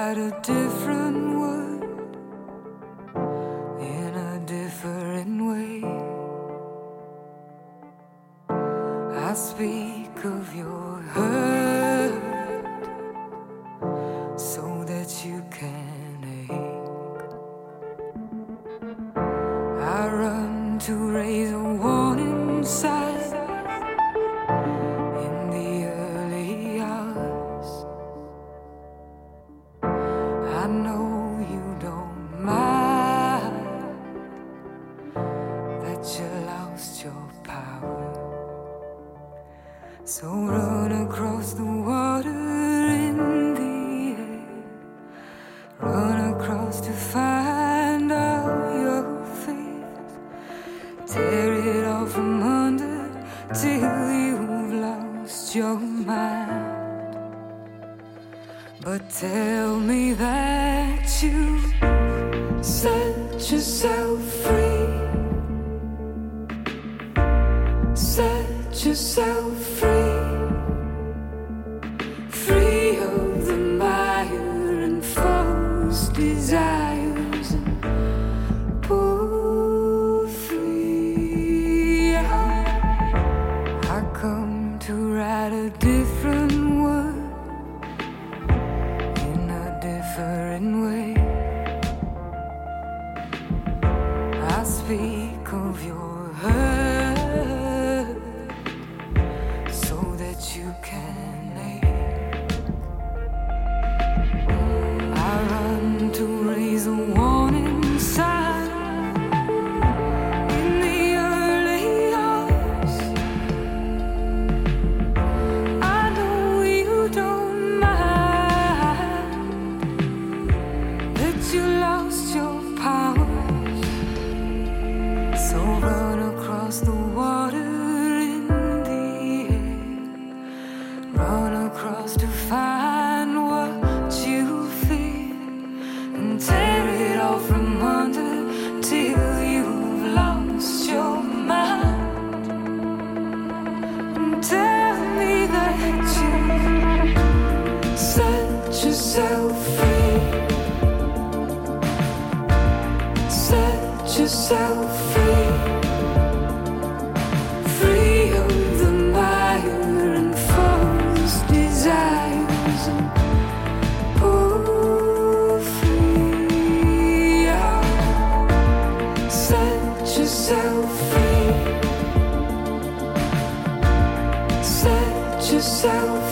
write a different word in a different way. I speak of your hurt so that you can ache. I run to raise a warning sign in the early hours. I know you don't mind that you lost your power. So run across the water in the air, run across to find out your faith. Tear it off from under till you've lost your mind. But tell me that you set yourself free. Set yourself free. Free of the mire and false desires, and pull free. I come to write a different word in a different way. I speak of your hurt so that you can ache. I run to raise a warning sign in the early hours. I know you don't mind that you lost your powers. So run across the water in the air, run across to find what you fear, and tear it all from under till you've lost your mind. And tell me that you set yourself free. Set yourself free. Free of the mire and false desires, and pull free. Set yourself free. Set yourself